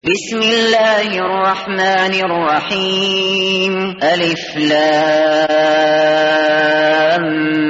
بسم الله الرحمن الرحيم. ألف لام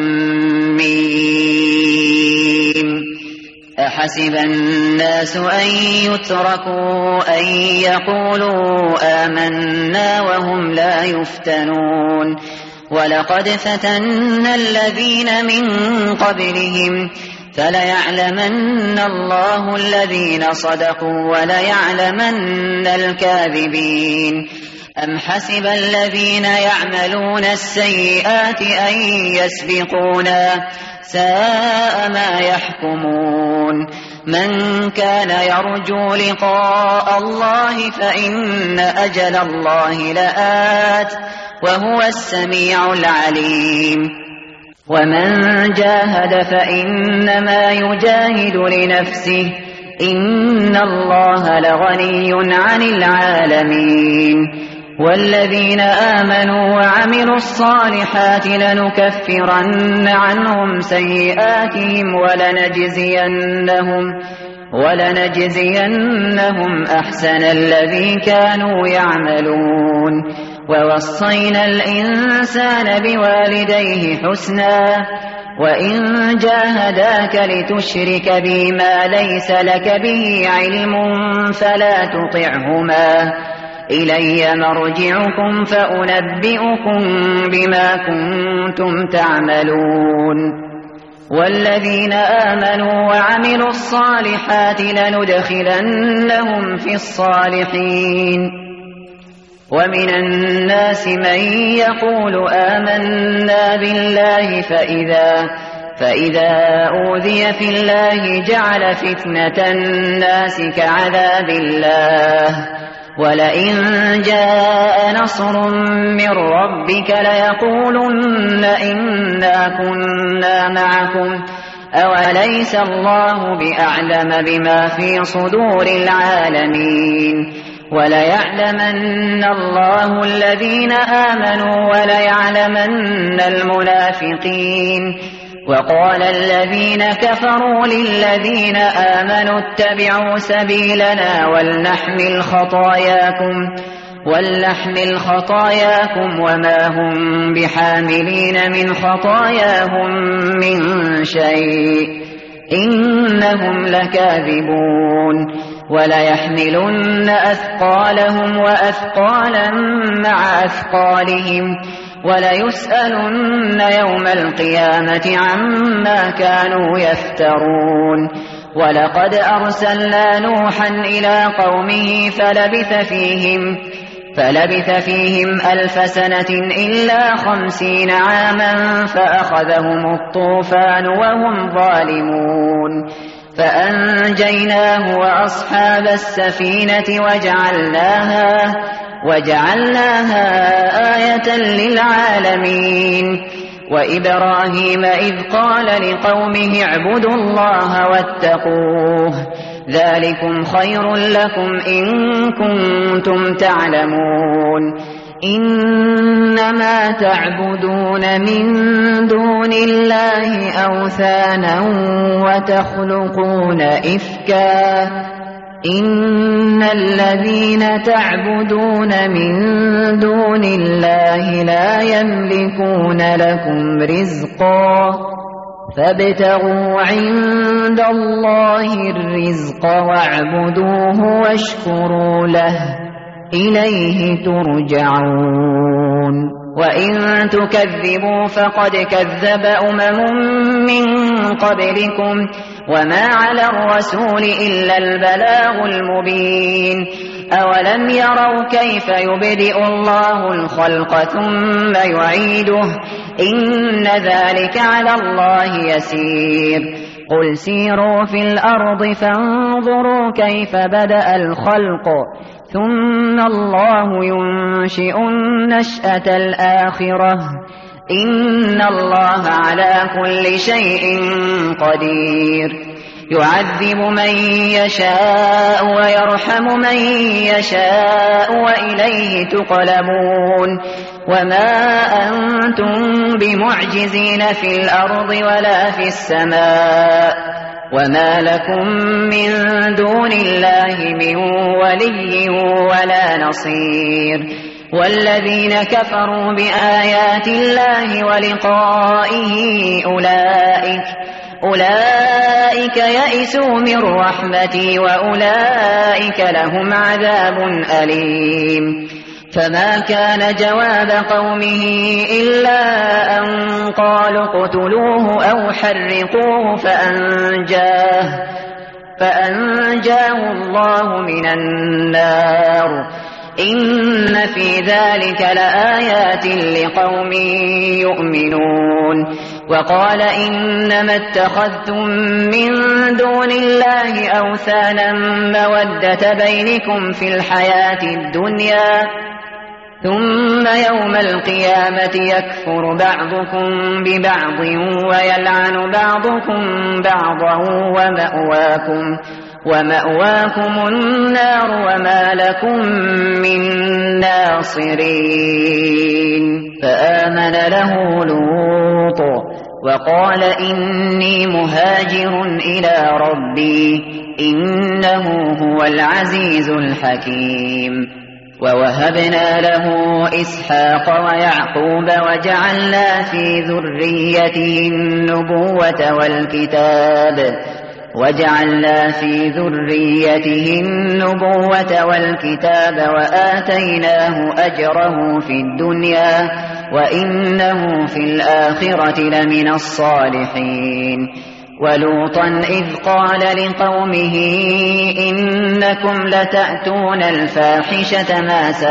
ميم. أحسب الناس أن يتركوا أن يقولوا آمنا وهم لا يفتنون. ولقد فتنا الذين من قبلهم فليعلمن الله الذين صدقوا وليعلمن الكاذبين. أم حسب الذين يعملون السيئات أن يسبقونا ساء ما يحكمون. من كان يرجو لقاء الله فإن أجل الله لآت وهو السميع العليم. ومن جاهد فإنما يجاهد لنفسه إن الله لغني عن العالمين. والذين آمنوا وعملوا الصالحات لنكفرن عنهم سيئاتهم ولنجزينهم أحسن الذي كانوا يعملون. ووصينا الإنسان بوالديه حسنا وإن جاهداك لتشرك بي ما ليس لك به علم فلا تطعهما إلي مرجعكم فأنبئكم بما كنتم تعملون. والذين آمنوا وعملوا الصالحات لندخلنهم في الصالحين. ومن الناس من يقول آمنا بالله فإذا أوذي في الله جعل فتنة الناس كعذاب الله. ولئن جاء نصر من ربك ليقولن إنا كنا معكم أوليس الله بأعلم بما في صدور العالمين. وليعلمن الله الذين آمنوا وليعلمن المنافقين. وقال الذين كفروا للذين آمنوا اتبعوا سبيلنا ولنحمل خطاياكم وما هم بحاملين من خطاياهم من شيء إنهم لكاذبون. وليحملن أثقالهم وأثقالا مع أثقالهم وليسألن يوم القيامة عما كانوا يفترون. ولقد أرسلنا نوحا إلى قومه فلبث فيهم 1000 سنة إلا 50 عاما فأخذهم الطوفان وهم ظالمون. فأنجيناه وأصحاب السفينة وجعلناها آية للعالمين. وإبراهيم إذ قال لقومه اعبدوا الله واتقوه ذلكم خير لكم إن كنتم تعلمون. إنما تعبدون من دون الله أوثانا وتخلقون إفكا إن الذين تعبدون من دون الله لا يملكون لكم رزقا فابتغوا عند الله الرزق واعبدوه واشكروا له إليه ترجعون. وإن تكذبوا فقد كذب من قبلكم وما على الرسول إلا البلاغ المبين. أولم يروا كيف يبدئ الله الخلق ثم يعيده إن ذلك على الله يسير. قل سيروا في الأرض فانظروا كيف بدأ الخلق ثم الله ينشئ النشأة الآخرة إن الله على كل شيء قدير. يعذب من يشاء ويرحم من يشاء وإليه تقلبون. وما أنتم بمعجزين في الأرض ولا في السماء وما لكم من دون الله من ولي ولا نصير والذين كفروا بآيات الله ولقائه أولئك يئسوا من رحمتي وأولئك لهم عذاب أليم فما كان جواب قومه إلا أن قالوا اقتلوه أو حرقوه فأنجاه الله من النار إن في ذلك لآيات لقوم يؤمنون وقال إنما اتخذتم من دون الله أوثانا مودة بينكم في الحياة الدنيا ثم يوم القيامة يكفر بعضكم ببعض ويلعن بعضكم بعضا ومأواكم النار وما لكم من ناصرين فآمن له لوط وقال إني مهاجر إلى ربي إنه هو العزيز الحكيم ووهبنا له إسحاق ويعقوب وجعلنا في ذريته النبوة والكتاب وآتيناه أجره في الدنيا وإنه في الآخرة لمن الصالحين ولوطا إذ قال لقومه إنكم لتأتون الفاحشة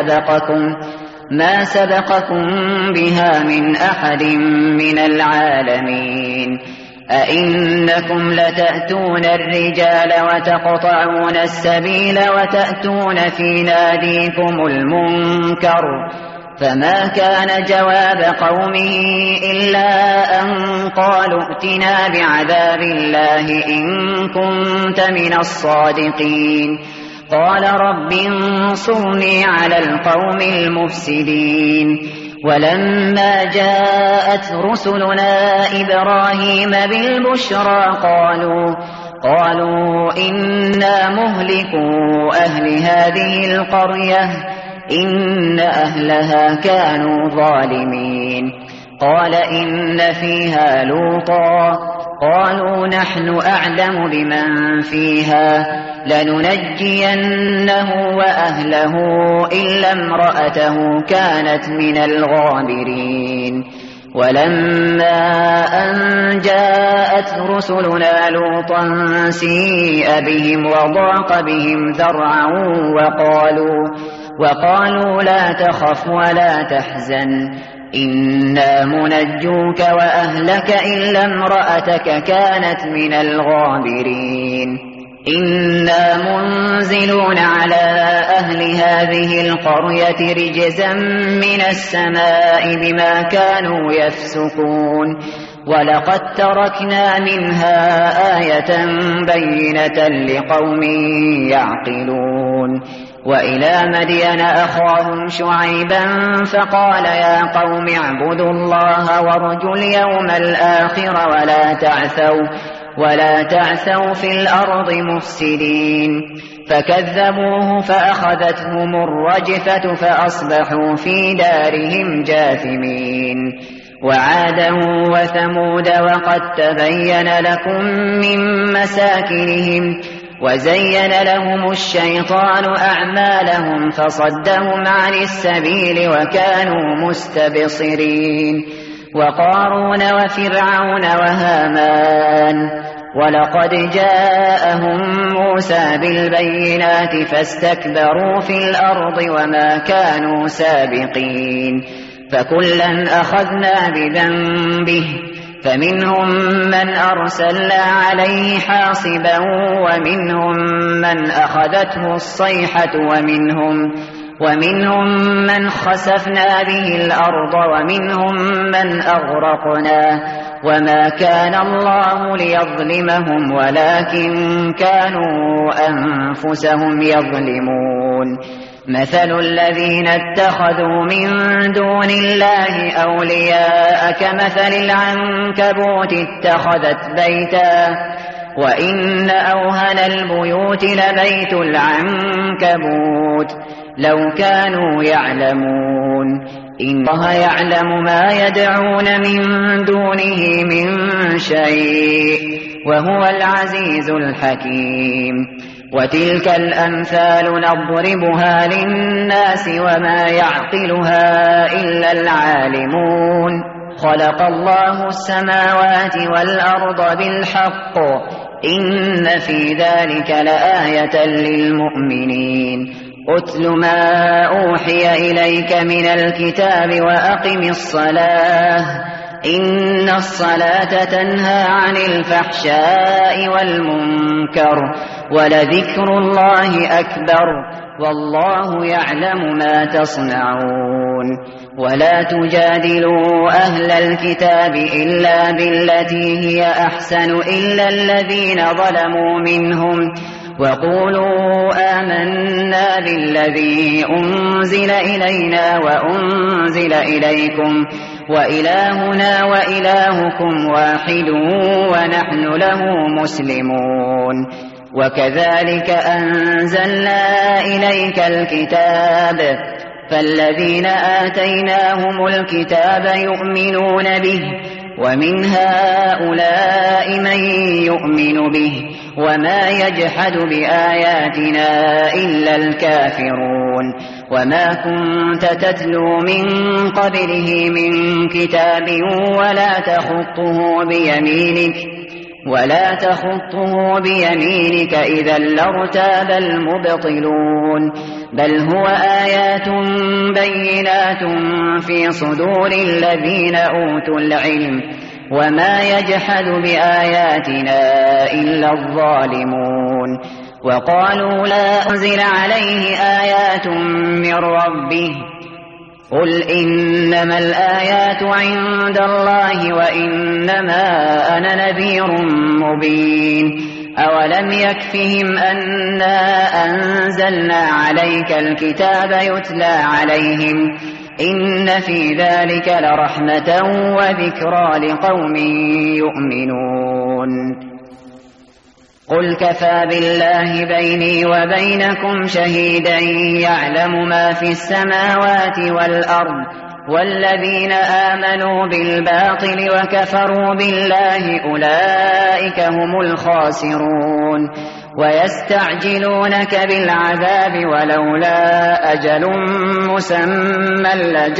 ما سبقكم بها من أحد من العالمين أئنكم لتأتون الرجال وتقطعون السبيل وتأتون في ناديكم المنكر فما كان جواب قومه إلا أن قالوا ائتنا بعذاب الله إن كنت من الصادقين قال رب انصرني على القوم المفسدين ولما جاءت رسلنا إبراهيم بالبشرى قالوا إنا مهلكو أهل هذه القرية إن أهلها كانوا ظالمين قال إن فيها لوطا قالوا نحن أعلم بمن فيها لننجينه وأهله إلا امرأته كانت من الغابرين ولما أن جاءت رسلنا لوطا سيء بهم وضاق بهم ذرعا وقالوا لا تخف ولا تحزن إنا منجوك وأهلك إلا امرأتك كانت من الغابرين إنا منزلون على أهل هذه القرية رجزا من السماء بما كانوا يفسقون ولقد تركنا منها آية بينة لقوم يعقلون وإلى مدين أخاهم شعيبا فقال يا قوم اعبدوا الله وارجوا اليوم الآخر ولا تعثوا في الأرض مفسدين فكذبوه فأخذتهم الرجفة فأصبحوا في دارهم جاثمين وعادا وثمود وقد تبين لكم من مساكنهم وزين لهم الشيطان أعمالهم فصدهم عن السبيل وكانوا مستبصرين وقارون وفرعون وهامان ولقد جاءهم موسى بالبينات فاستكبروا في الأرض وما كانوا سابقين فكلا أخذنا بذنبه فمنهم من أرسلنا عليه حاصبا ومنهم من أخذته الصيحة ومنهم من خسفنا به الأرض ومنهم من أغرقنا وما كان الله ليظلمهم ولكن كانوا أنفسهم يظلمون مثل الذين اتخذوا من دون الله أولياء كمثل العنكبوت اتخذت بيتا وإن أوهن البيوت لبيت العنكبوت لو كانوا يعلمون إن الله يعلم ما يدعون من دونه من شيء وهو العزيز الحكيم وتلك الأمثال نضربها للناس وما يعقلها إلا العالمون خلق الله السماوات والأرض بالحق إن في ذلك لآية للمؤمنين أتل ما أوحي إليك من الكتاب وأقم الصلاة إن الصلاة تنهى عن الفحشاء والمنكر ولذكر الله أكبر والله يعلم ما تصنعون ولا تجادلوا أهل الكتاب إلا بالتي هي أحسن إلا الذين ظلموا منهم وقولوا آمنا بالذي أنزل إلينا وأنزل إليكم وإلهنا وإلهكم واحد ونحن له مسلمون وكذلك أنزلنا إليك الكتاب فالذين آتيناهم الكتاب يؤمنون به ومن هؤلاء من يؤمن به وما يجحد بآياتنا إلا الكافرون وما كنت تتلو من قبله من كتاب ولا تخطه بيمينك إذا لارتاب المبطلون بل هو آيات بينات في صدور الذين أوتوا العلم وما يجحد بآياتنا إلا الظالمون وقالوا لا أنزل عليه آيات من ربه قل إنما الآيات عند الله وإنما أنا نذير مبين أولم يكفهم أنا أنزلنا عليك الكتاب يتلى عليهم إن في ذلك لرحمة وذكرى لقوم يؤمنون قل كفى بالله بيني وبينكم شهيدا يعلم ما في السماوات والأرض والذين آمنوا بالباطل وكفروا بالله أولئك هم الخاسرون ويستعجلونك بالعذاب ولولا أجل مسمى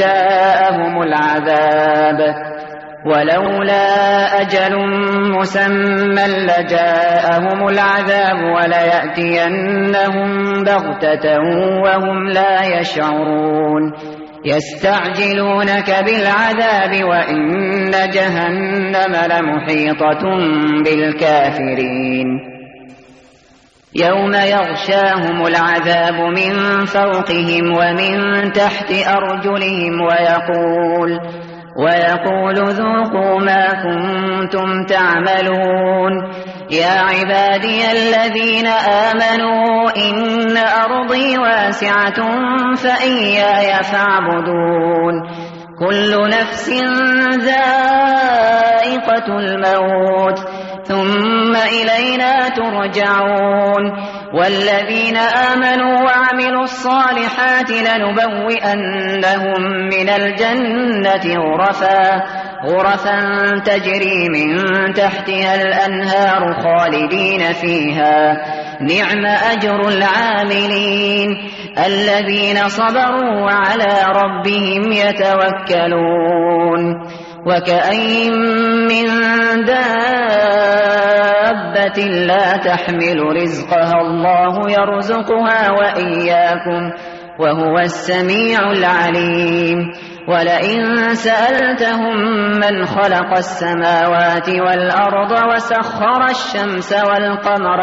لجاءهم العذاب وليأتينهم بغتة وهم لا يشعرون يستعجلونك بالعذاب وإن جهنم لمحيطة بالكافرين يوم يغشاهم العذاب من فوقهم ومن تحت أرجلهم ويقول ذوقوا ما كنتم تعملون يا عبادي الذين آمنوا إن أرضي واسعة فإياي فاعبدون كل نفس ذائقة الموت ثم إلينا ترجعون والذين آمنوا وعملوا الصالحات لنبوئنهم من الجنة غرفا تجري من تحتها الأنهار خالدين فيها نعم أجر العاملين الذين صبروا وعلى ربهم يتوكلون وكأين من دابة لا تحمل رزقها الله يرزقها وإياكم وهو السميع العليم ولئن سألتهم من خلق السماوات والأرض وسخر الشمس والقمر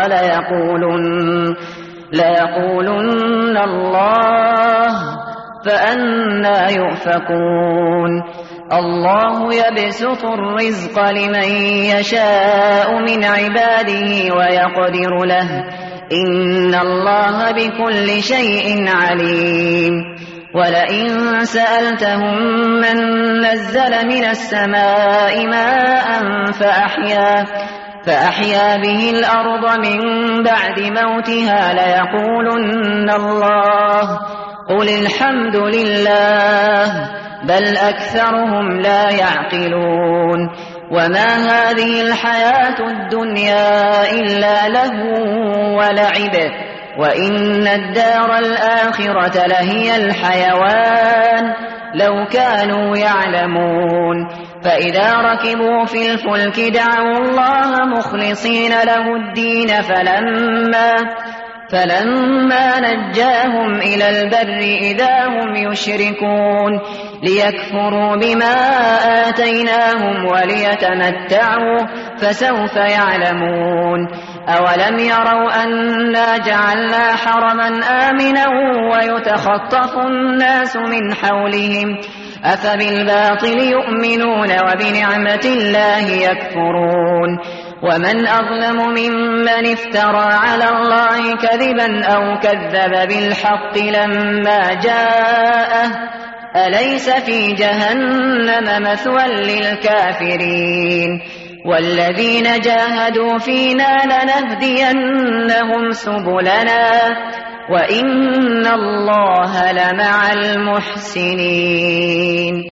ليقولن الله فأنى يؤفكون الله يبسط الرزق لمن يشاء من عباده ويقدر له إن الله بكل شيء عليم ولئن سألتهم من نزل من السماء ماء فأحيا به الأرض من بعد موتها ليقولن الله قل الحمد لله بل أكثرهم لا يعقلون وما هذه الحياة الدنيا إلا لهو ولعب وإن الدار الآخرة لهي الحيوان لو كانوا يعلمون فإذا ركبوا في الفلك دعوا الله مخلصين له الدين فلما نجاهم إلى البر إذا هم يشركون ليكفروا بما آتيناهم وليتمتعوا فسوف يعلمون أولم يروا أنا جعلنا حرما آمنا ويتخطف الناس من حولهم أفبالباطل يؤمنون وبنعمة الله يكفرون ومن أظلم ممن افترى على الله كذبا أو كذب بالحق لما جاءه أليس في جهنم مثوى للكافرين والذين جاهدوا فينا لنهدينهم سبلنا وإن الله لمع المحسنين.